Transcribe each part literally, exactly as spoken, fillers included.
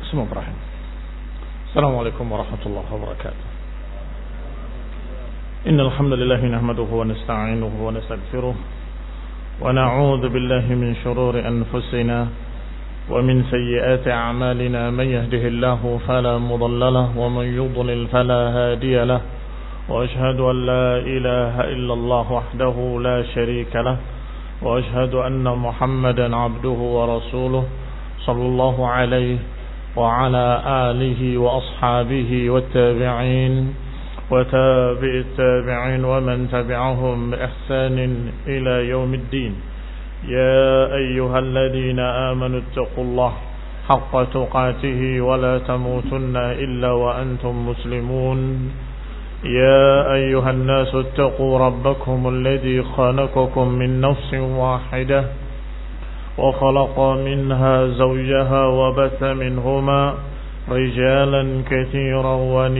Bismillahirrahmanirrahim. Assalamualaikum warahmatullahi wabarakatuh. Innal hamdalillah nahmaduhu wa nasta'inuhu wa nastaghfiruh wa na'udzu billahi min shururi anfusina wa min sayyiati a'malina man yahdihillahu fala mudilla lahu wa man yudlil fala hadiya lahu wa ashhadu an la ilaha illallah wahdahu la sharika lahu wa ashhadu anna Muhammadan 'abduhu wa rasuluhu sallallahu alaihi وعلى آله وأصحابه والتابعين وتابع التابعين ومن تبعهم بإحسان إلى يوم الدين. يا أيها الذين آمنوا اتقوا الله حق تقاته ولا تموتن إلا وأنتم مسلمون. يا أيها الناس اتقوا ربكم الذي خلقكم من نفس واحدة وخلق منها زوجها وبث منهما رجالا كثيرا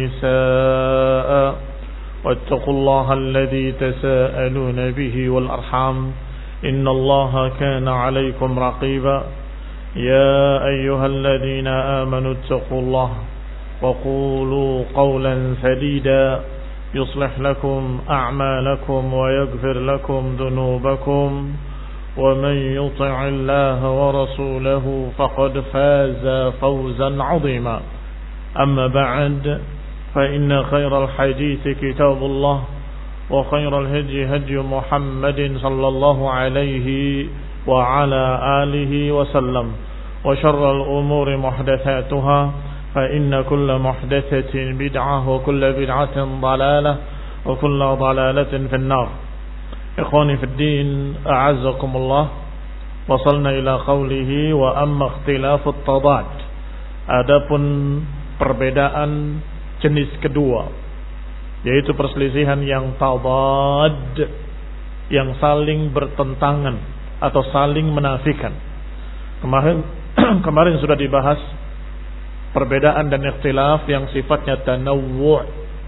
ونساء واتقوا الله الذي تساءلون به والأرحام إن الله كان عليكم رقيبا. يا أيها الذين آمنوا اتقوا الله وقولوا قولا سديدا يصلح لكم أعمالكم ويغفر لكم ذنوبكم ومن يطع الله ورسوله فقد فاز فوزا عظيما. أما بعد فإن خير الحديث كتاب الله وخير الهدي هدي محمد صلى الله عليه وعلى آله وسلم وشر الأمور محدثاتها فإن كل محدثة بدعة وكل بدعة ضلالة وكل ضلالة في النار. Ikhwani fid din, a'azzakumullah. Wasalna ila qawlihi wa amma ikhtilafut tadad. Adapun perbedaan jenis kedua, yaitu perselisihan yang tadad, yang saling bertentangan atau saling menafikan. Kemarin kemarin sudah dibahas perbedaan dan ikhtilaf yang sifatnya tanawwu'.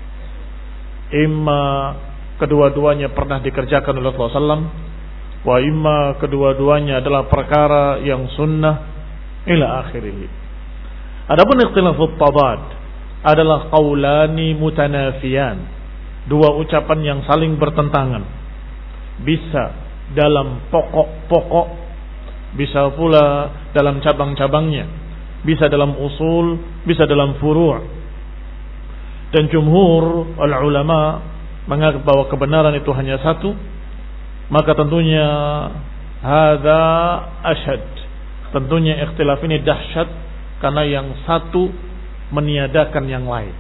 Imma kedua-duanya pernah dikerjakan oleh Rasulullah sallallahu alaihi wasallam, wa imma kedua-duanya adalah perkara yang sunnah ila akhirih. Adapun ikhtilafut tadad adalah qaulani mutanafiyan, dua ucapan yang saling bertentangan, bisa dalam pokok-pokok, bisa pula dalam cabang-cabangnya, bisa dalam usul, bisa dalam furu'. Dan jumhur al-ulama menganggap bahwa kebenaran itu hanya satu, maka tentunya hadza asyad, tentunya ikhtilaf ini dahsyat karena yang satu meniadakan yang lain.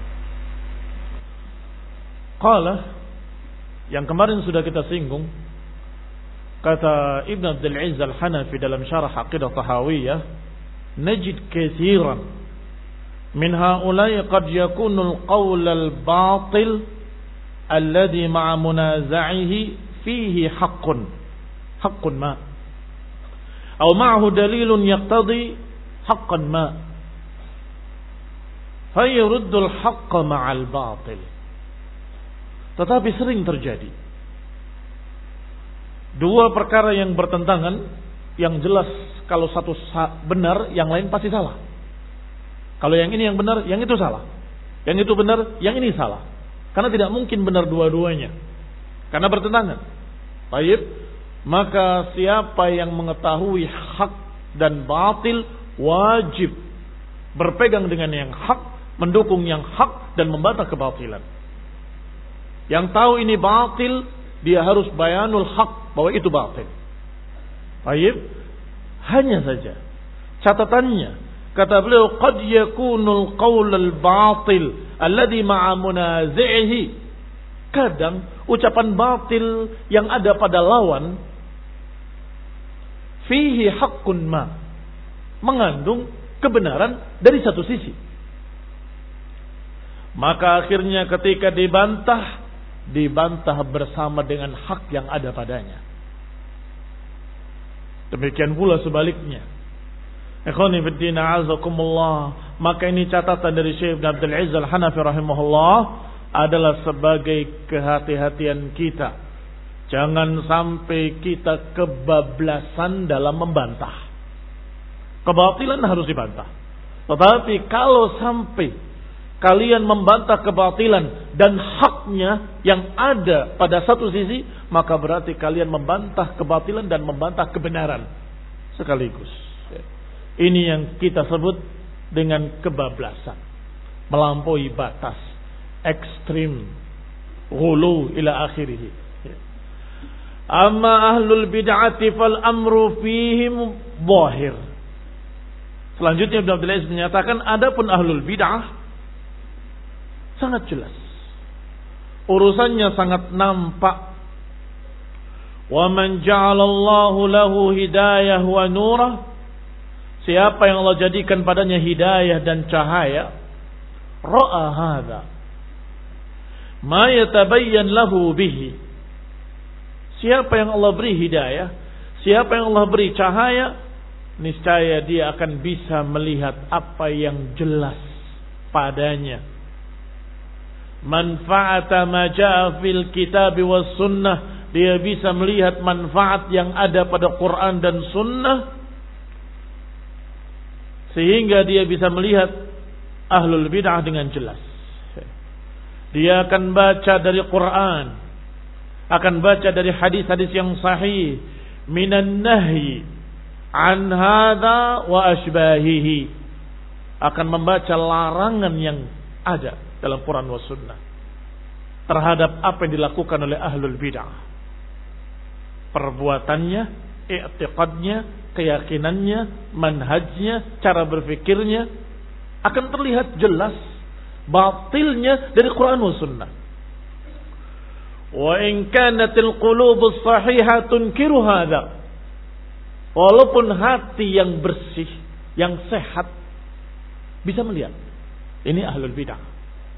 Qala, yang kemarin sudah kita singgung, kata Ibn Abdul Aziz Al-Hanafi dalam syarah Aqidah Tahawiyah, najid katsiran min haula'i qad yakunu al-qawl al-batil alladhi ma'a munaza'ihi fihi haqqun haqqun ma aw ma'ahu dalilun yaqtadi haqqan ma fayuruddu al-haqqa ma'al batil. Tetapi sering terjadi dua perkara yang bertentangan, yang jelas kalau satu benar, yang lain pasti salah. Kalau yang ini yang benar, yang itu salah. Yang itu benar, yang ini salah. Karena tidak mungkin benar dua-duanya, karena bertentangan. Baik, maka siapa yang mengetahui hak dan batil wajib berpegang dengan yang hak, mendukung yang hak dan membantah kebatilan. Yang tahu ini batil, dia harus bayanul hak bahwa itu batil. Baik, hanya saja catatannya, kata beliau, qad yakunul qaulul batil alladhi ma'a munazi'ihi. Kadang ucapan batil yang ada pada lawan fihi haqqun ma, mengandung kebenaran dari satu sisi. Maka akhirnya ketika dibantah, dibantah bersama dengan hak yang ada padanya. Demikian pula sebaliknya. Ikhwani fid din, a'azakumullah. Maka ini catatan dari Syekh Abdul Aziz Al-Hanafi rahimahullah adalah sebagai kehati-hatian kita. Jangan sampai kita kebablasan dalam membantah. Kebatilan harus dibantah. Tetapi kalau sampai kalian membantah kebatilan dan haknya yang ada pada satu sisi, maka berarti kalian membantah kebatilan dan membantah kebenaran sekaligus. Ini yang kita sebut dengan kebablasan, melampaui batas, ekstrim, ghulu ila akhirih. Amma ahlul bid'ati fal amru fihim zahir. Selanjutnya Ibnu Abdul Aziz menyatakan, adapun ahlul bid'ah sangat jelas, urusannya sangat nampak. Wa man ja'alallahu lahu hidayah wa nurah, siapa yang Allah jadikan padanya hidayah dan cahaya, ra'a hadza ma yatabayyan lahu bihi, siapa yang Allah beri hidayah, siapa yang Allah beri cahaya, niscaya dia akan bisa melihat apa yang jelas padanya. Manfaata ma jaa fil kitab was sunnah, dia bisa melihat manfaat yang ada pada Quran dan sunnah, sehingga dia bisa melihat ahlul bid'ah dengan jelas. Dia akan baca dari Quran, akan baca dari hadis-hadis yang sahih, minan nahyi an hadza wa ashbahihi, akan membaca larangan yang ada dalam Quran wa sunnah terhadap apa yang dilakukan oleh ahlul bid'ah, perbuatannya, i'tiqadnya, keyakinannya, manhajnya, cara berfikirnya, akan terlihat jelas batilnya dari Quran wa sunnah. Wa in kanatil qulubus sahihah tunkiru hadza, walaupun hati yang bersih, yang sehat bisa melihat ini ahlul bid'ah.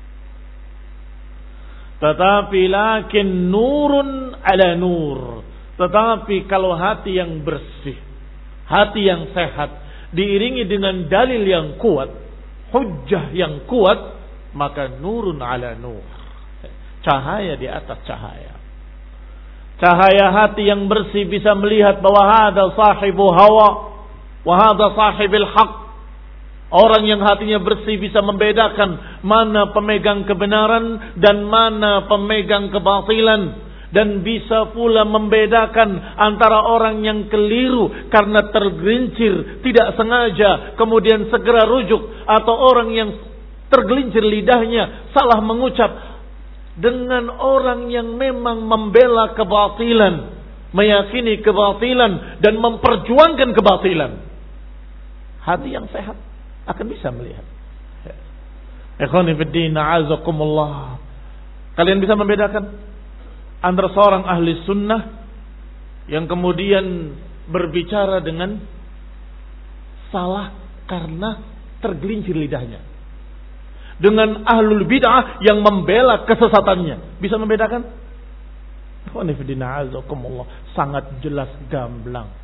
Tetapi lakin nurun ala nur, tetapi kalau hati yang bersih, hati yang sehat, diiringi dengan dalil yang kuat, hujjah yang kuat, maka nurun ala nur, cahaya di atas cahaya. Cahaya hati yang bersih bisa melihat bahwa hadza sahibu hawa wa hadza sahibil haq. Orang yang hatinya bersih bisa membedakan mana pemegang kebenaran dan mana pemegang kebatilan, dan bisa pula membedakan antara orang yang keliru karena tergelincir tidak sengaja kemudian segera rujuk, atau orang yang tergelincir lidahnya salah mengucap, dengan orang yang memang membela kebatilan, meyakini kebatilan dan memperjuangkan kebatilan. Hati yang sehat akan bisa melihat. Ikhwani fid din, a'azakumullah. Kalian bisa membedakan antara seorang ahli sunnah yang kemudian berbicara dengan salah karena tergelincir lidahnya, dengan ahlul bid'ah yang membela kesesatannya. Bisa membedakan? Ikhwani fid din, a'azakumullah. Sangat jelas gamblang.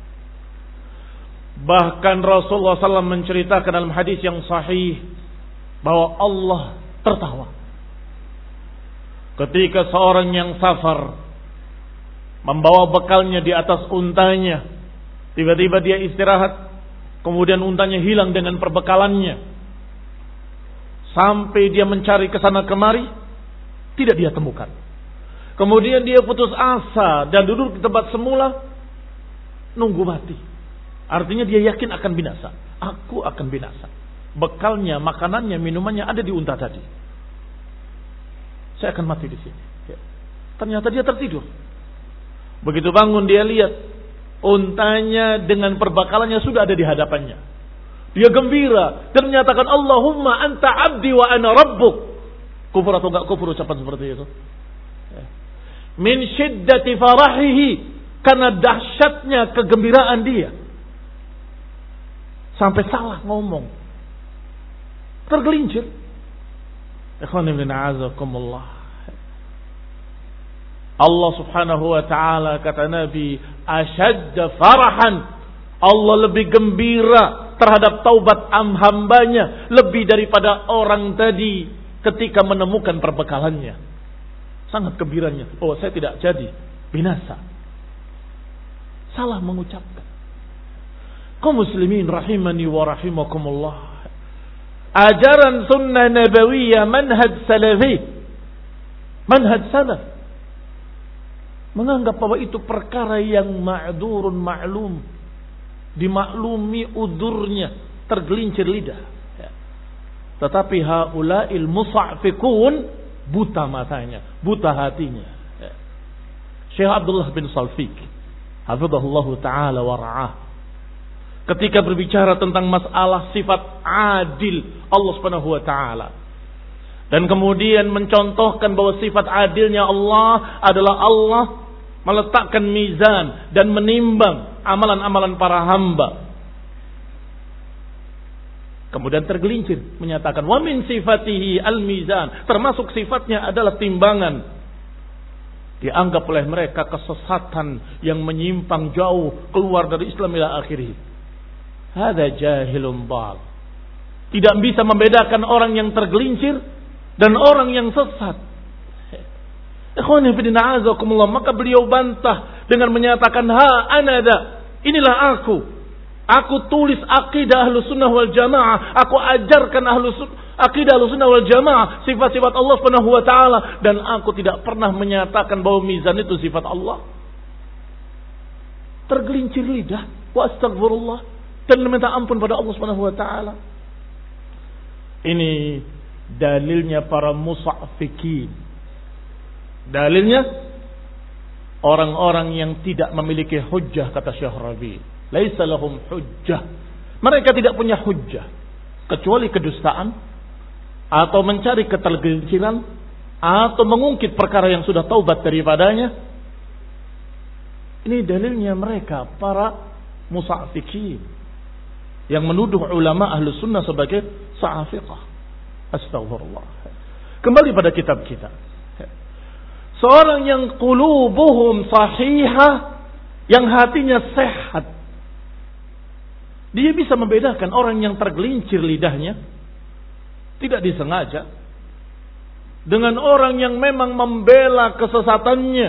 Bahkan Rasulullah shallallahu alaihi wasallam menceritakan dalam hadis yang sahih bahwa Allah tertawa ketika seorang yang safar membawa bekalnya di atas untanya, tiba-tiba dia istirahat, kemudian untanya hilang dengan perbekalannya, sampai dia mencari ke sana kemari, tidak dia temukan. Kemudian dia putus asa dan duduk di tempat semula, nunggu mati. Artinya dia yakin akan binasa. Aku akan binasa. Bekalnya, makanannya, minumannya ada di unta tadi. Saya akan mati di sini. Ya. Ternyata dia tertidur. Begitu bangun dia lihat untanya dengan perbekalannya sudah ada di hadapannya. Dia gembira dan menyatakan, Allahumma anta abdi wa ana rabbuk. Kufur atau enggak kufur ucapan seperti itu? Ya. Min syiddati farahihi, karena dahsyatnya kegembiraan dia. Sampai salah ngomong, tergelincir. Allah subhanahu wa ta'ala, kata Nabi, asyadda farahan, Allah lebih gembira terhadap taubat hambanya lebih daripada orang tadi ketika menemukan perbekalannya. Sangat gembiranya. Oh, saya tidak jadi binasa. Salah mengucapkan. Kaum muslimin rahimani wa rahimakumullah. ajaran sunnah nabawiyah, manhaj salafi, manhaj salaf, menganggap bahwa itu perkara yang ma'dzurun ma'lum, dimaklumi udurnya, tergelincir lidah. Tetapi haula'il musa'fikun, buta matanya, buta hatinya. Syekh Abdullah bin Salfiq hafizahullah ta'ala wa ra'ah, ketika berbicara tentang masalah sifat adil Allah Subhanahu wa ta'ala, dan kemudian mencontohkan bahwa sifat adilnya Allah adalah Allah meletakkan mizan dan menimbang amalan-amalan para hamba. Kemudian tergelincir menyatakan wa min sifatihi al-mizan, termasuk sifatnya adalah timbangan. Dianggap oleh mereka kesesatan yang menyimpang jauh keluar dari Islam ila akhirih. Hada jahilun dhal. Tidak bisa membedakan orang yang tergelincir dan orang yang sesat. Ikhwani fillah azakumullah, maka beliau bantah dengan menyatakan ha anada, inilah aku. Aku tulis akidah Ahlus Sunnah wal Jamaah, aku ajarkan Ahlus akidah Ahlus Sunnah wal Jamaah, sifat-sifat Allah Subhanahu wa taala, dan aku tidak pernah menyatakan bahwa mizan itu sifat Allah. Tergelincir lidah, wa astagfirullah, dan meminta ampun pada Allah Subhanahu wa taala. Ini dalilnya para musa'fikin. Dalilnya orang-orang yang tidak memiliki hujjah, kata Syekh Rabi'. Laisa lahum hujjah. Mereka tidak punya hujjah kecuali kedustaan atau mencari ketergelinciran atau mengungkit perkara yang sudah taubat daripadanya. Ini dalilnya mereka para musa'fikin yang menuduh ulama ahlu sunnah sebagai sa'afiqah. Astagfirullah. Kembali pada kitab kita. Seorang yang qulubuhum sahihah, yang hatinya sehat, dia bisa membedakan orang yang tergelincir lidahnya, tidak disengaja, dengan orang yang memang membela kesesatannya.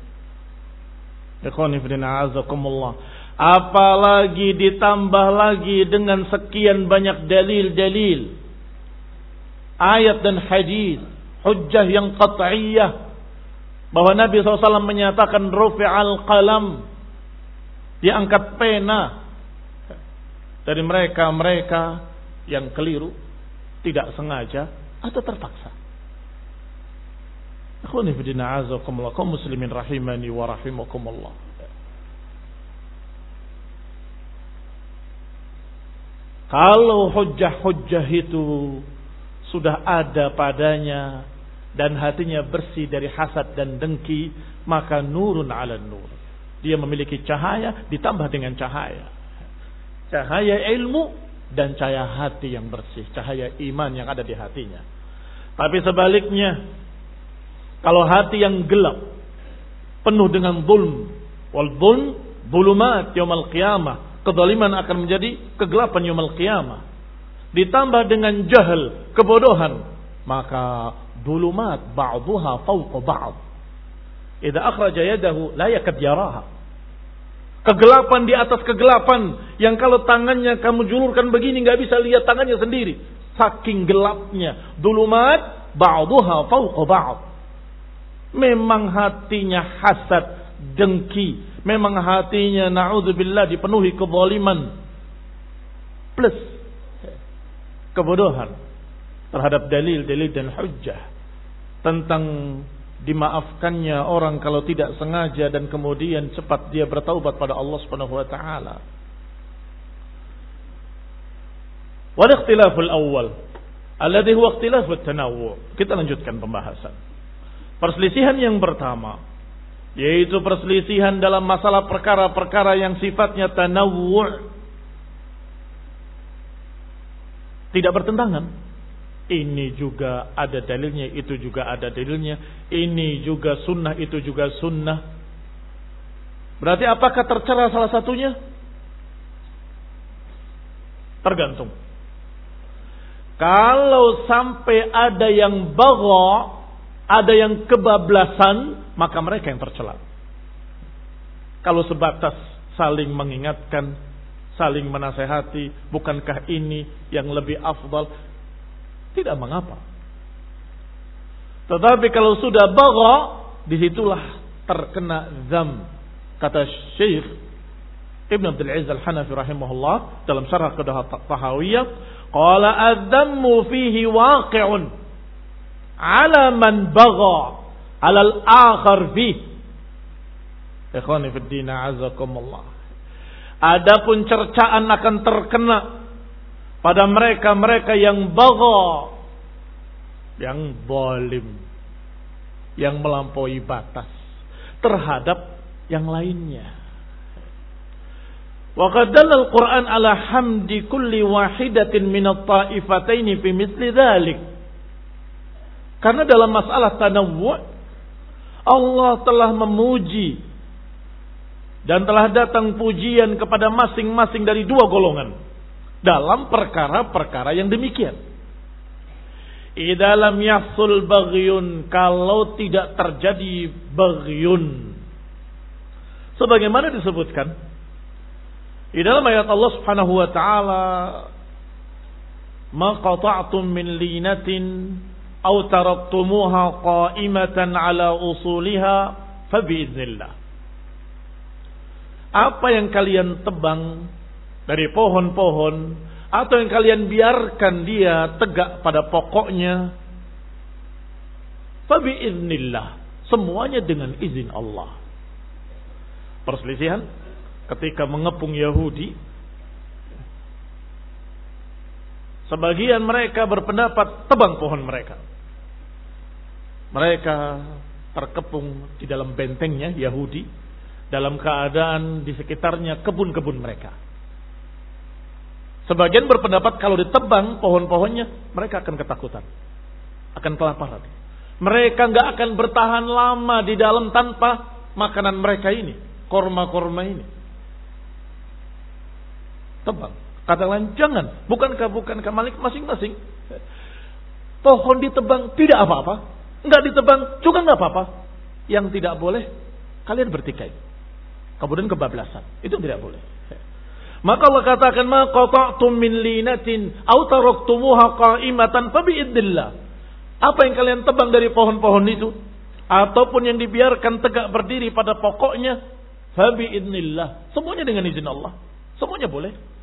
Apalagi ditambah lagi dengan sekian banyak dalil-dalil, ayat dan hadis, hujjah yang qat'iyah, bahwa Nabi shallallahu alaihi wasallam menyatakan rufi'al qalam, diangkat pena dari mereka-mereka yang keliru, tidak sengaja atau terpaksa. Akhwani fi din a'azakumullah, kaum muslimin rahimani wa rahimakumullah. Kalau hujjah-hujjah itu sudah ada padanya dan hatinya bersih dari hasad dan dengki, maka nurun ala nur. Dia memiliki cahaya ditambah dengan cahaya. Cahaya ilmu dan cahaya hati yang bersih, cahaya iman yang ada di hatinya. Tapi sebaliknya, kalau hati yang gelap, penuh dengan zulm, wal zulm zulumat yaumil qiyamah, kezaliman akan menjadi kegelapan yaumil qiyamah, ditambah dengan jahil, kebodohan, maka zulumat ba'dhuha fawqa ba'd. Idza akhraja yadahu la yakad yaraha. Kegelapan di atas kegelapan, yang kalau tangannya kamu julurkan begini nggak bisa lihat tangannya sendiri, saking gelapnya. Zulumat ba'dhuha fawqa ba'd. Memang hatinya hasad, dengki, memang hatinya na'udzubillah dipenuhi kezaliman plus kebodohan terhadap dalil-dalil dan hujjah tentang dimaafkannya orang kalau tidak sengaja dan kemudian cepat dia bertaubat pada Allah Subhanahu wa taala. Wal ikhtilaful awwal alladhi huwa ikhtilafut tanawwu'. Kita lanjutkan pembahasan. Perselisihan yang pertama yaitu perselisihan dalam masalah perkara-perkara yang sifatnya tanawwu', tidak bertentangan. Ini juga ada dalilnya, itu juga ada dalilnya. Ini juga sunnah, itu juga sunnah. Berarti apakah tercela salah satunya? Tergantung. Kalau sampai ada yang bagha, ada yang kebablasan, maka mereka yang tercela. Kalau sebatas saling mengingatkan, saling menasehati, bukankah ini yang lebih afdal? tidak mengapa. Tetapi kalau sudah bagha, disitulah terkena dzam. Kata Syekh Ibn Abdul Aziz Al-Hanafi rahimahullah dalam syarah Kedah Tahawiyah, qala adz-dzammu fihi waqi'un 'ala man bagha 'ala al-akhar fihi. Ikhwani fid din, a'azakumullah. Adapun cercaan akan terkena pada mereka-mereka yang bagha, yang zalim, yang melampaui batas terhadap yang lainnya. Wa qad dalla al-Qur'an ala hamdi kulli wahidatin min at-ta'ifatayn fi mithli dzalik. Karena dalam masalah tanawwu' Allah telah memuji dan telah datang pujian kepada masing-masing dari dua golongan dalam perkara-perkara yang demikian. Idza lam yahsul baghyun, kalau tidak terjadi baghyun, sebagaimana disebutkan di dalam ayat Allah Subhanahu wa taala, ma qata'tum min linatin aw taraktumuha qa'imatan ala usuliha fa biiznillah. Apa yang kalian tebang dari pohon-pohon atau yang kalian biarkan dia tegak pada pokoknya, fa biiznillah, semuanya dengan izin Allah. Perselisihan ketika mengepung Yahudi, sebagian mereka berpendapat tebang pohon mereka. Mereka terkepung di dalam bentengnya Yahudi, dalam keadaan di sekitarnya kebun-kebun mereka. Sebagian berpendapat kalau ditebang pohon-pohonnya, mereka akan ketakutan, akan kelaparan. Mereka nggak akan bertahan lama di dalam tanpa makanan mereka ini, korma-korma ini. Tebang. Kata lain, jangan. Bukankah bukankah malik masing-masing? Pohon ditebang tidak apa-apa, enggak ditebang juga enggak apa-apa. Yang tidak boleh, kalian bertikai. Kemudian kebablasan. Itu tidak boleh. Maka Allah katakan, ma qata'tum min linatin aw taraktumuha qa'imatan fa bi'idillah. Apa yang kalian tebang dari pohon-pohon itu, ataupun yang dibiarkan tegak berdiri pada pokoknya, fa bi'idnillah. Semuanya dengan izin Allah. Semuanya boleh.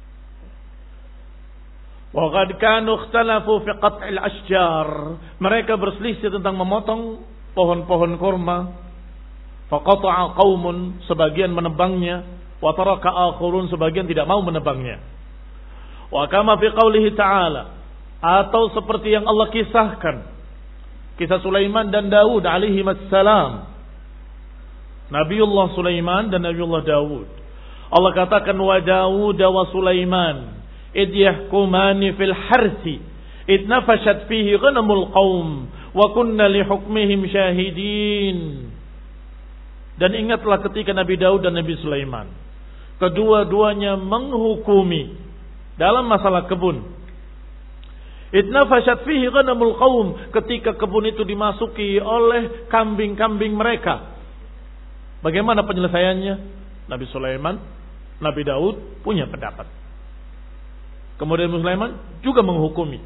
Wa qad kanu ikhtalafu fi qat'il ashjar. Mereka berselisih tentang memotong pohon-pohon kurma. Fa qata'a qaumun, sebagian menebangnya, wa taraka akharun, sebagian tidak mau menebangnya. Wa kama fi qoulihi ta'ala, atau seperti yang Allah kisahkan, kisah Sulaiman dan Daud alaihi wassalam. Nabiullah Sulaiman dan Nabiullah Daud. Allah katakan, wa Daud wa Sulaiman id yahkumani fil harsi id nafashat fihi ghanamul qaum wa kunna li hukmihim syahidin. Dan ingatlah ketika Nabi Daud dan Nabi Sulaiman kedua-duanya menghukumi dalam masalah kebun. Id nafashat fihi ghanamul qaum, ketika kebun itu dimasuki oleh kambing-kambing mereka. Bagaimana penyelesaiannya? Nabi Sulaiman, Nabi Daud punya pendapat. Kemudian Sulaiman juga menghukumi.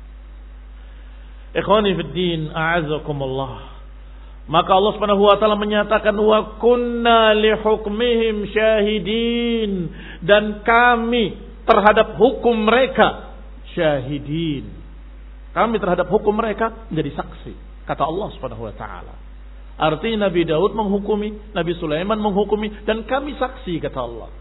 Ikhwani fid din, a'azakumullah. Maka Allah Subhanahu wa taala menyatakan, wa kunna li hukmihim syahidin, dan kami terhadap hukum mereka syahidin. Kami terhadap hukum mereka menjadi saksi, kata Allah Subhanahu wa taala. Artinya Nabi Daud menghukumi, Nabi Sulaiman menghukumi, dan kami saksi, kata Allah.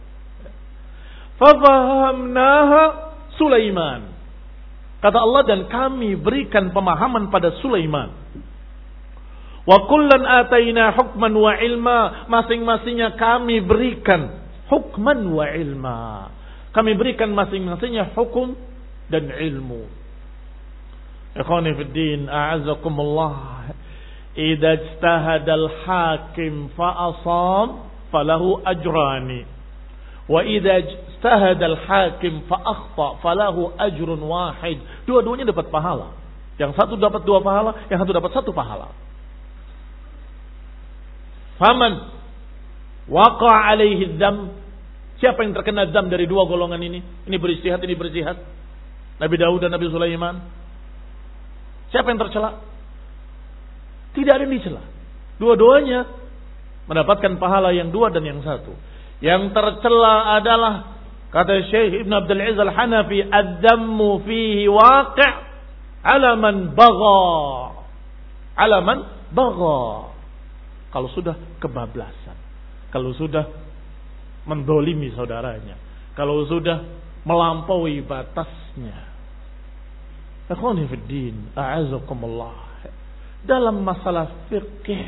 Fafahamnaha Sulaiman, kata Allah, dan kami berikan pemahaman pada Sulaiman. Wa kullan ataina hukman wa ilma, masing-masingnya kami berikan hukman wa ilma. Kami berikan masing-masingnya hukum dan ilmu. Ikhwani fid din, a'azakumullah. Idza ijtahada al-hakim fa asab falahu ajrani. Wa idza ijtahada al-hakim fa akhta falahu ajrun wahid. Dua-duanya dapat pahala. Yang satu dapat dua pahala, yang satu dapat satu pahala. Faman waqa alaihi dzam, siapa yang terkena dzam dari dua golongan ini? Ini beristihad, ini beristihad. Nabi Daud dan Nabi Sulaiman. Siapa yang tercela? Tidak ada yang dicela. Dua-duanya mendapatkan pahala yang dua dan yang satu. Yang tercela adalah, kata Syekh Ibn Abdul Aziz Al-Hanafi, ad-dammu fihi waqi' ala man bagha. Ala man bagha. Kalau sudah kebablasan, kalau sudah mendolimi saudaranya, kalau sudah melampaui batasnya. Ikhwani fid din, a'azakumullah. Dalam masalah fikih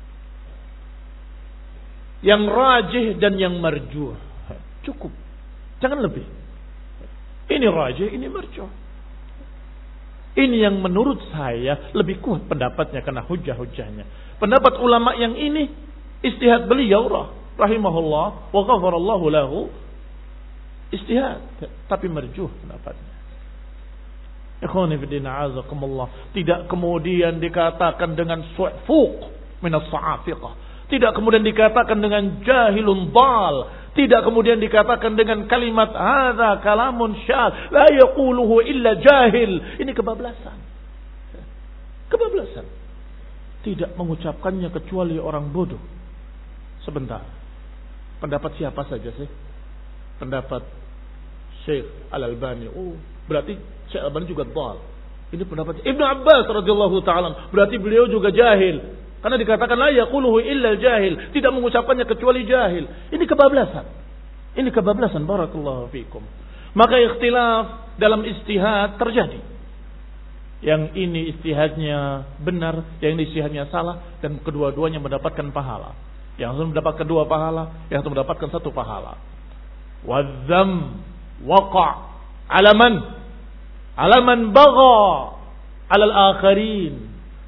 yang rajih dan yang marjuh, cukup. Jangan lebih. Ini rajih, ini marjuh. Ini yang menurut saya lebih kuat pendapatnya karena hujah-hujahnya. Pendapat ulama yang ini istihad beliau rahimahullah wa ghafarallahu lahu, istihad tapi marjuh pendapatnya. Ikhwani fillah azakumullah, tidak kemudian dikatakan dengan su'fuq min as-sa'afiqah, tidak kemudian dikatakan dengan jahilun dal, tidak kemudian dikatakan dengan kalimat hadza kalamun syadz la yaquluhu illa jahil. Ini kebablasan. Kebablasan. Tidak mengucapkannya kecuali orang bodoh. Sebentar. Pendapat siapa saja sih? Pendapat Syekh Al-Albani. Oh, berarti Syekh Al-Albani juga dhal. Ini pendapat Ibnu Abbas radhiyallahu taala. Berarti beliau juga jahil. Karena dikatakan la yaquluhu illa jahil, tidak mengucapkannya kecuali jahil. Ini kebablasan. Ini kebablasan, barakallahu fikum. Maka ikhtilaf dalam istihad terjadi. Yang ini istihadnya benar, yang ini istihadnya salah, dan kedua-duanya mendapatkan pahala. Yang satu mendapat kedua pahala, yang satu mendapatkan satu pahala. Wadzam waqa' alaman alaman bagha 'alal akharin.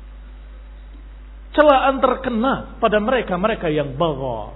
Celaan terkena pada mereka-mereka yang bagha.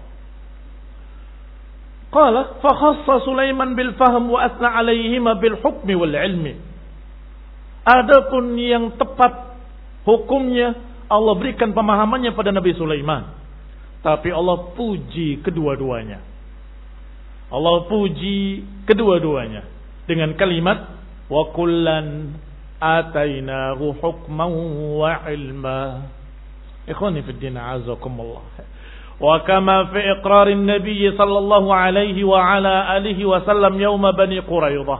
Qala fa khassa Sulaiman bil fahm wa asna 'alaihima bil hukmi wal ilmi. Adapun yang tepat hukumnya Allah berikan pemahamannya pada Nabi Sulaiman. Tapi Allah puji kedua-duanya. Allah puji kedua-duanya dengan kalimat wa kullan atainahu hukman wa ilma. Ikhwani fi din azakumullah. Wa kama fi iqrar an-nabiy sallallahu alaihi wa ala alihi wa sallam yawm Bani Quraidah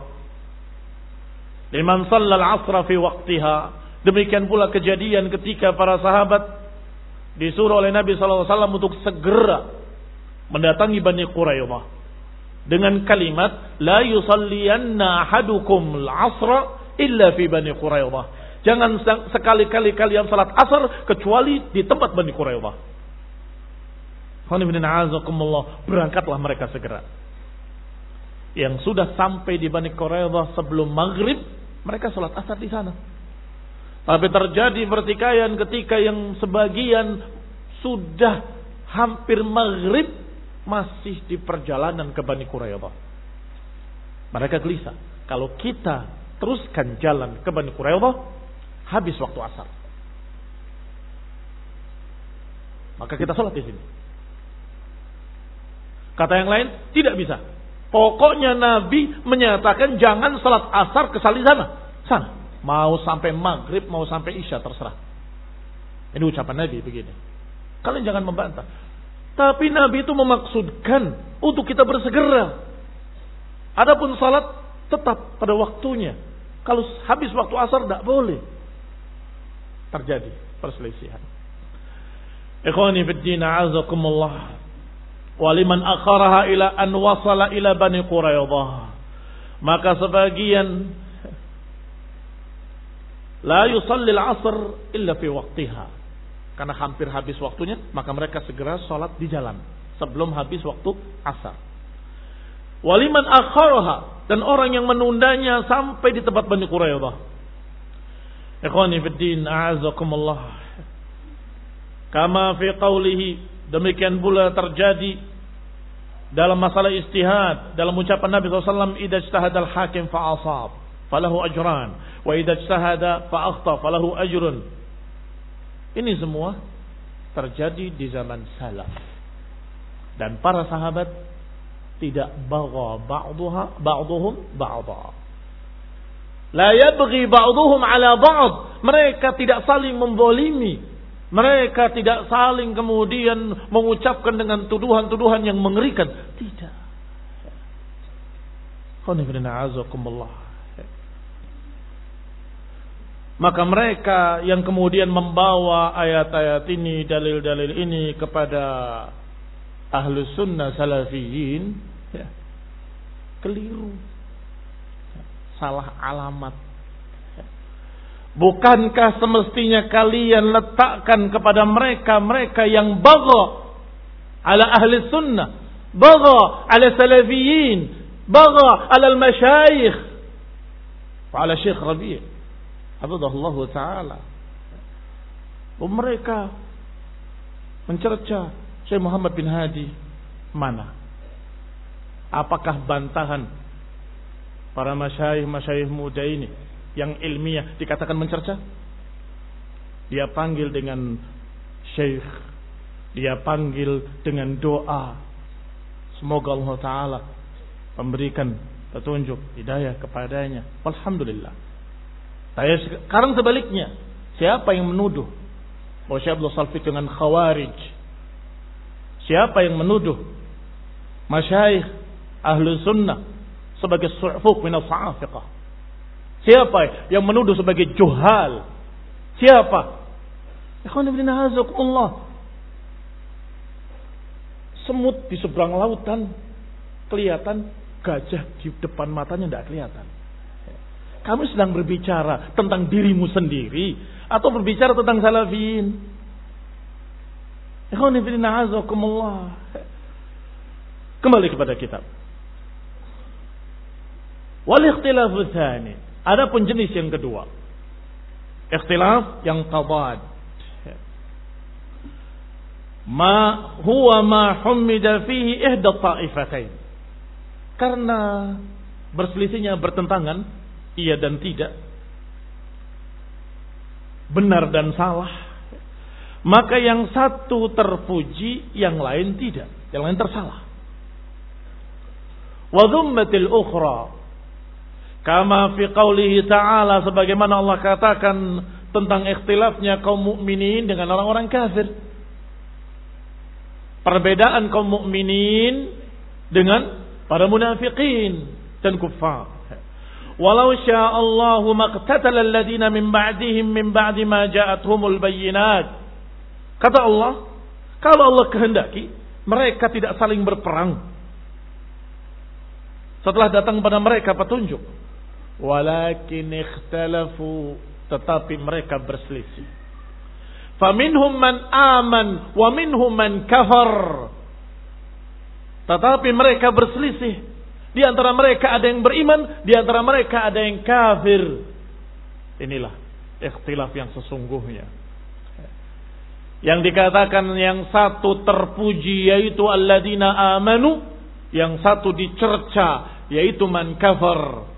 liman shalla al-'asr fi waqtiha. Demikian pula kejadian ketika para sahabat disuruh oleh Nabi sallallahu alaihi wasallam untuk segera mendatangi Bani Quraidah dengan kalimat la yusalliyanna ahadukum al-'asra illa fi Bani Quraidah. Jangan sekali-kali kalian salat asar kecuali di tempat Bani Quraidah. Berangkatlah mereka segera. Yang sudah sampai di Bani Quraidah sebelum maghrib, mereka salat asar di sana. Tapi terjadi pertikaian ketika yang sebagian sudah hampir maghrib masih di perjalanan ke Bani Quraidah. Mereka gelisah. Kalau kita teruskan jalan ke Bani Quraidah, habis waktu asar. Maka kita sholat di sini. Kata yang lain, tidak bisa. Pokoknya Nabi menyatakan jangan sholat asar ke sana. Sana. Mau sampai maghrib, mau sampai isya, terserah. Ini ucapan Nabi begini. Kalian jangan membantah. Tapi Nabi itu memaksudkan untuk kita bersegera. Adapun salat tetap pada waktunya. Kalau habis waktu asar tidak boleh. Terjadi perselisihan. Ikhwani fid din a'azakumullah. Waliman akharaha ila an wasala ila Bani Quraidah. Maka sebagian la yusalli al-'asr illa fi waqtiha. Karena hampir habis waktunya, maka mereka segera salat di jalan sebelum habis waktu asar. Waliman akharaha, dan orang yang menundanya sampai di tempat Bani Quraidah. Ikhwani fid din a'azakumullah. Kama fi qawlihi, demikian pula terjadi dalam masalah istihad, dalam ucapan Nabi sallallahu alaihi wasallam, idza ijtahada al-hakim fa asab falahu ajran wa idza ijtahada fa akhta falahu ajrun. Ini semua terjadi di zaman salaf. Dan para sahabat tidak bagha ba'dhuha ba'dhum ba'dha. La yabghi ba'dhum 'ala ba'd. Mereka tidak saling membolimi. Mereka tidak saling kemudian mengucapkan dengan tuduhan-tuduhan yang mengerikan. Tidak. Maka mereka yang kemudian membawa ayat-ayat ini, dalil-dalil ini kepada Ahlus Sunnah Salafiyin, ya, keliru, salah alamat. Bukankah semestinya kalian letakkan kepada mereka-mereka yang bagha ala ahli sunnah, bagha ala salafiyin, bagha ala al-masyayikh, wa ala Syekh Rabi' hafizahullah ta'ala. Mereka mencerca Syekh Muhammad bin Hadi mana? Apakah bantahan para masyayikh-masyayikh muda ini yang ilmiah dikatakan mencerca? Dia panggil dengan syekh, dia panggil dengan doa. Semoga Allah Ta'ala memberikan petunjuk, hidayah kepadanya. Alhamdulillah. Saya sekarang sebaliknya, siapa yang menuduh bahwa Syekh Abdul Salfi dengan khawarij? Siapa yang menuduh masyayikh ahlu sunnah sebagai su'fuq min as-sa'afiqah? Siapa yang menuduh sebagai juhal? Siapa? Ikhwan ibn hazakumullah. Semut di seberang lautan kelihatan, gajah di depan matanya tidak kelihatan. Kamu sedang berbicara tentang dirimu sendiri atau berbicara tentang salafiyin? Ikhwan ibn hazakumullah. Kembali kepada kitab. Wal ikhtilafu tsani. Adapun jenis yang kedua, ikhtilaf yang tabad. Ma huwa ma humida fihi ihda ta'ifatain. Karena berselisihnya bertentangan, iya dan tidak, benar dan salah, maka yang satu terpuji, yang lain tidak, yang lain tersalah. Wa dhummatil ukhra, kama fi qaulihi ta'ala, sebagaimana Allah katakan tentang ikhtilafnya kaum mukminin dengan orang-orang kafir. Perbedaan kaum mukminin dengan para munafikin dan kuffar. Walau sya'allahu maqtatala alladziina min ba'dihim min ba'di ma ja'atuhumul bayyinat. Kata Allah, kalau Allah kehendaki, mereka tidak saling berperang setelah datang pada mereka petunjuk. Walakin ikhtalafu, tetapi mereka berselisih. Faminhum man aman wa minhum man kafar. Tetapi mereka berselisih. Di antara mereka ada yang beriman, di antara mereka ada yang kafir. Inilah ikhtilaf yang sesungguhnya. Yang dikatakan yang satu terpuji yaitu alladzina amanu, yang satu dicerca yaitu man kafar.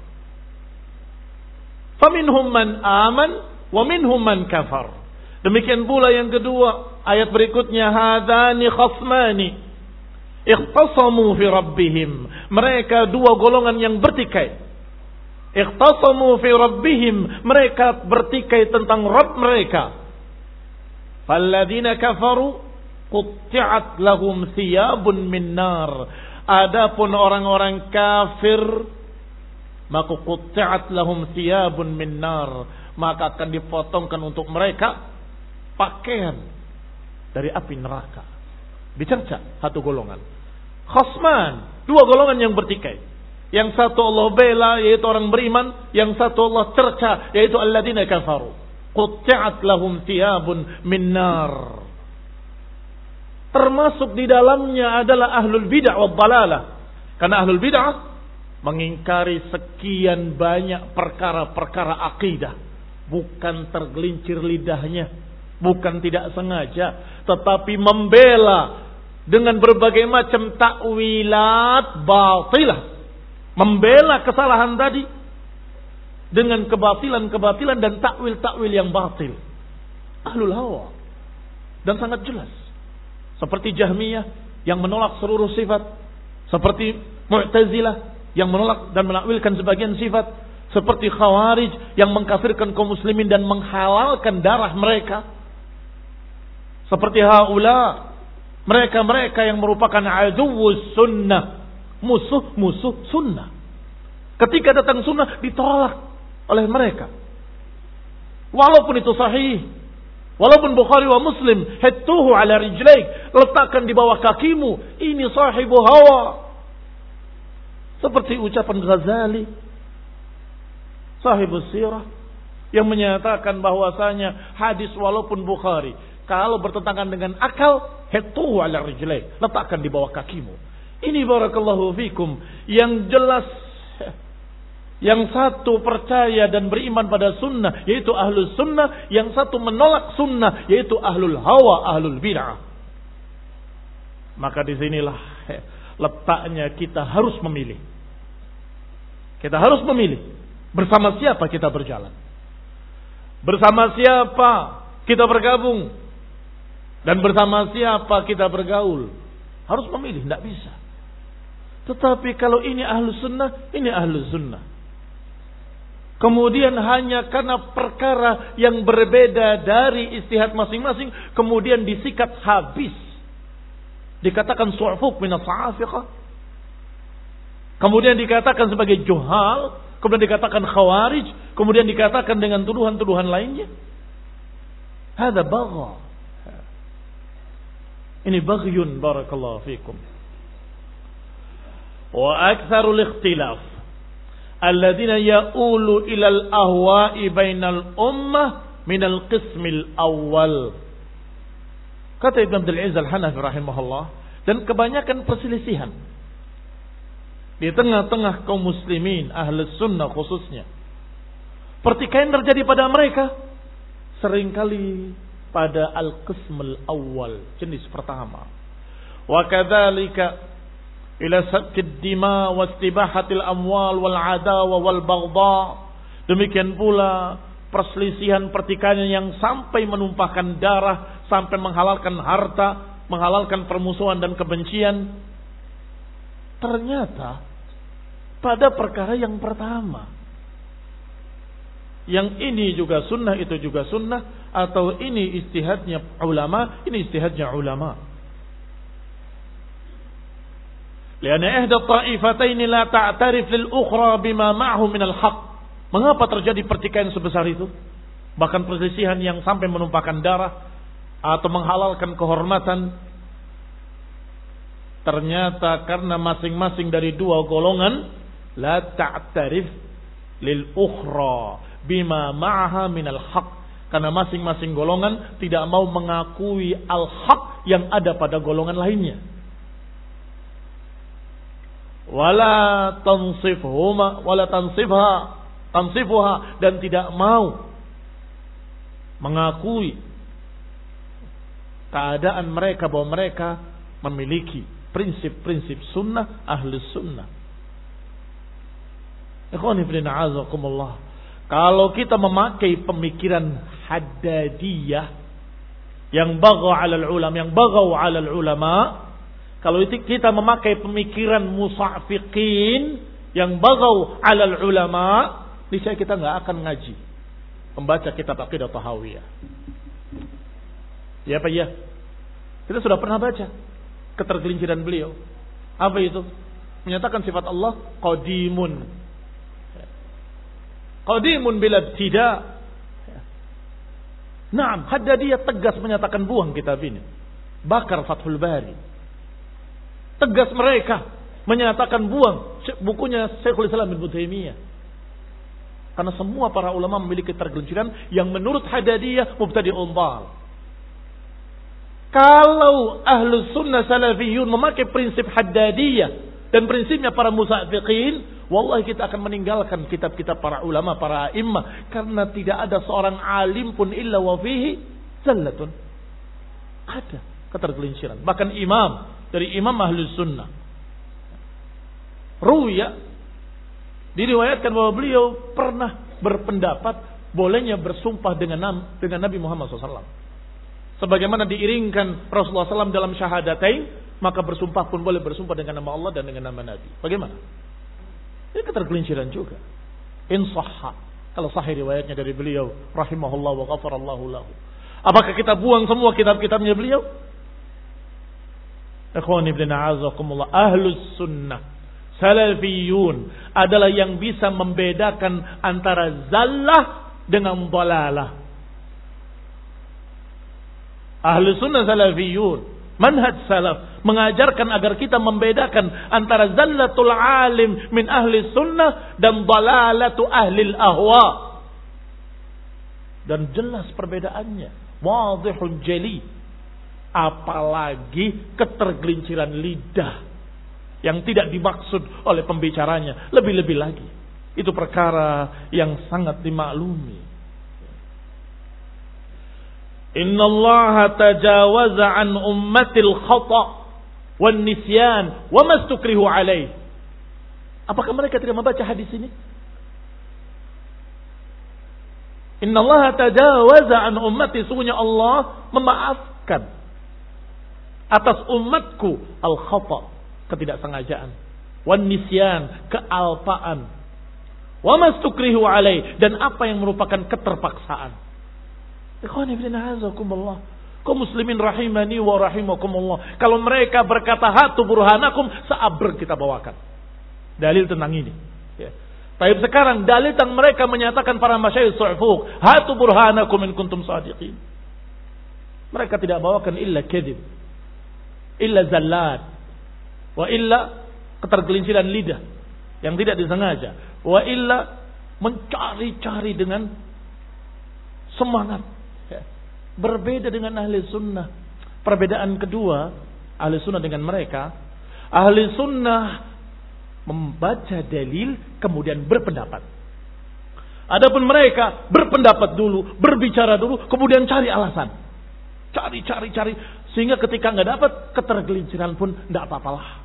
Faminhum man aman wa minhum man kafar. Demikian pula yang kedua, ayat berikutnya, hadani khasmani ikhtasamu fi rabbihim. Mereka dua golongan yang bertikai. Ikhtasamu fi rabbihim, mereka bertikai tentang Rabb mereka. Falladzina kafaru qutti'at lahum thiyabun min nar. Adapun orang-orang kafir, maka qutti'at lahum thiyabun min nar, maka akan dipotongkan untuk mereka pakaian dari api neraka. Dicerca satu golongan. Khasman, dua golongan yang bertikai. Yang satu Allah bela, yaitu orang beriman. Yang satu Allah cerca, yaitu alladzina kafaru. Qutti'at lahum thiyabun min nar. Termasuk di dalamnya adalah ahlul bid'ah wad dalalah. Karena ahlul bid'ah mengingkari sekian banyak perkara-perkara akidah, bukan tergelincir lidahnya, bukan tidak sengaja, tetapi membela dengan berbagai macam takwilat batilah, membela kesalahan tadi dengan kebatilan-kebatilan dan takwil-takwil yang batil. Ahlul hawa. Dan sangat jelas, seperti Jahmiyah yang menolak seluruh sifat, seperti Mu'tazilah yang menolak dan menakwilkan sebagian sifat, Seperti Khawarij yang mengkafirkan kaum muslimin dan menghalalkan darah mereka. Seperti haula, mereka-mereka yang merupakan aduwwus sunnah, musuh-musuh sunnah. Ketika datang sunnah ditolak oleh mereka. Walaupun itu sahih, walaupun Bukhari wa Muslim, hattuhu ala rijlaik, letakkan di bawah kakimu, ini sahibu hawa. Seperti ucapan Ghazali, sahibus sirah, yang menyatakan bahwasanya hadis walaupun Bukhari, kalau bertentangan dengan akal, hattuhu ala rijlaik, letakkan di bawah kakimu. Ini barakallahu fikum yang jelas. Yang satu percaya dan beriman pada sunnah, yaitu ahlus sunnah. Yang satu menolak sunnah, yaitu ahlul hawa, ahlul bid'ah. Maka disinilah letaknya kita harus memilih. Kita harus memilih. Bersama siapa kita berjalan. Bersama siapa kita bergabung. Dan bersama siapa kita bergaul. Harus memilih, tidak bisa. Tetapi kalau ini ahlus sunnah, ini ahlus sunnah. Kemudian hanya karena perkara yang berbeda dari istihad masing-masing, kemudian disikat habis. Dikatakan su'fuk minas sa'afiqah. Kemudian dikatakan sebagai juhal. Kemudian dikatakan khawarij. Kemudian dikatakan dengan tuduhan-tuduhan lainnya. Hada bagha. Ini baghyun barakallahu fikum. Wa aktsarul ikhtilaf alladzina ya'ulu ilal ahwa'i bainal ummah minal qismil awal. Kata Ibn Abdul Aziz Al-Hanafi rahimahullah, dan kebanyakan perselisihan di tengah-tengah kaum muslimin ahlus sunnah khususnya, pertikaian terjadi pada mereka seringkali pada al-qismul awal, jenis pertama. Wa kadzalika ila sakid dima wa istibahatil amwal wal adawa wal baghdha. Demikian pula perselisihan pertikaian yang sampai menumpahkan darah, sampai menghalalkan harta, menghalalkan permusuhan dan kebencian. Ternyata pada perkara yang pertama, yang ini juga sunnah, itu juga sunnah, atau ini ijtihadnya ulama, ini ijtihadnya ulama. Lianna ihda ta'ifataini la ta'tarif lil ukhra bima ma'ahu minal haq. Mengapa terjadi pertikaian sebesar itu? Bahkan perselisihan yang sampai menumpahkan darah atau menghalalkan kehormatan. Ternyata karena masing-masing dari dua golongan la ta'tarif lil ukhra bima ma'aha minal haq. Karena masing-masing golongan tidak mau mengakui al-haq yang ada pada golongan lainnya. Wala tansifhuma wala tansifha tansifuha, dan tidak mau mengakui keadaan mereka bahwa mereka memiliki prinsip-prinsip sunnah, ahli sunnah. Ikhwani fillah a'azakumullah. Kalau kita memakai pemikiran Haddadiyah yang baghaw 'alal ulama, yang baghaw 'alal ulama, kalau itu kita memakai pemikiran musafiqin yang baghaw 'alal ulama, niscaya kita enggak akan ngaji, membaca kitab Aqidah Tahawiyah. Ya apa ya? Kita sudah pernah baca ketergelinciran beliau. Apa itu? Menyatakan sifat Allah qadimun. Qadimun bila ibtida'. Naam, Haddadiyah tegas menyatakan buang kitab ini. Bakar Fathul Bari. Tegas mereka menyatakan buang bukunya Syekhul Islam Ibnu Taimiyah. Karena semua para ulama memiliki tergelinciran yang menurut Haddadiyah mubtadi'un dhal. Kalau ahlus sunnah salafiyun memakai prinsip Haddadiyah dan prinsipnya para musafiqin, wallahi kita akan meninggalkan kitab-kitab para ulama, para a'immah, karena tidak ada seorang alim pun illa wa fihi zallatun. Ada ketergelinciran. Bahkan imam dari imam ahlus sunnah, Ruya, diriwayatkan bahwa beliau pernah berpendapat bolehnya bersumpah dengan dengan Nabi Muhammad shallallahu alaihi wasallam. Sebagaimana diiringkan Rasulullah shallallahu alaihi wasallam dalam syahadatain, maka bersumpah pun boleh bersumpah dengan nama Allah dan dengan nama Nabi. Bagaimana? Ini ketergelinciran juga. In sahha. Kalau sahih riwayatnya dari beliau, rahimahullah wa ghafarallahu lahu. Apakah kita buang semua kitab-kitabnya beliau? Ikhwani ibn a'azakumullah, ahlus sunnah, salafiyun adalah yang bisa membedakan antara zallah dengan dalalah. Ahlus sunnah salafiyun, manhaj salaf, mengajarkan agar kita membedakan antara zallatul alim min ahli sunnah dan dalalatu ahli ahwa. Dan jelas perbedaannya. Wadihun jali. Apalagi ketergelinciran lidah yang tidak dimaksud oleh pembicaranya. Lebih-lebih lagi. Itu perkara yang sangat dimaklumi. Inna Allah tajawaza an ummatil khata' wan nisyan wa mastukrihu alaih. Apakah mereka tidak membaca hadis ini? Inna Allah tajawaza an ummati, sungguhnya Allah memaafkan atas umatku al-khata', ketidaksengajaan, wan nisyan, kealpaan, wa mastukrihu alaih, dan apa yang merupakan keterpaksaan. Ikhwani fillah, azakumullah, kaum muslimin rahimani wa rahimakumullah. Kalau mereka berkata hatu burhanakum, seabrek kita bawakan dalil tentang ini. Ya. Tapi sekarang dalil tentang mereka menyatakan para masyayikh su'fuq, hatu burhanakum in kuntum sadiqin. Mereka tidak bawakan illa kadhib, illa zallat, wa illa ketergelinciran lidah yang tidak disengaja, wa illa mencari-cari dengan semangat. Ya. Berbeda dengan ahli sunnah. Perbedaan kedua ahli sunnah dengan mereka, ahli sunnah membaca dalil kemudian berpendapat. Adapun mereka berpendapat dulu, berbicara dulu, kemudian cari alasan. Cari, cari, cari. Sehingga ketika nggak dapat, ketergelinciran pun nggak apa-apalah.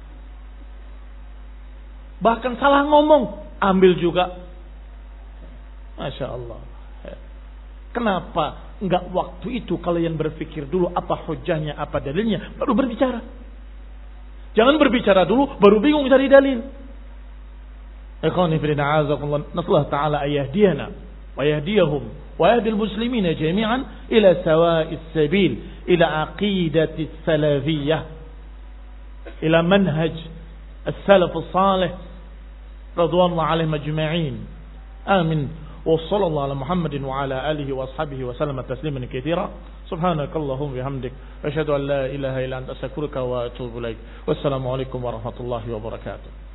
Bahkan salah ngomong, ambil juga. Masya Allah. Kenapa nggak waktu itu kalian berpikir dulu apa hujahnya, apa dalilnya, baru berbicara? Jangan berbicara dulu, baru bingung cari dalil. Ikhwani fillah, a'azakumullah, nasallahu ta'ala ayyahdiyana wa yahdiyahum wa yahdil muslimina jami'an ila sawa'is sabil, ila aqidati salafiyah, ila manhaj as-salaf as-salih radhiyallahu alaihim ajma'in. Amin. Wa sallallahu ala Muhammadin wa ala alihi wa ashabihi wa sallama tasliman katsira. Subhanakallahumma bihamdik asyhadu an la ilaha illa anta astaghfiruka wa atubu ilaik. Wassalamu alaikum warahmatullahi wabarakatuh.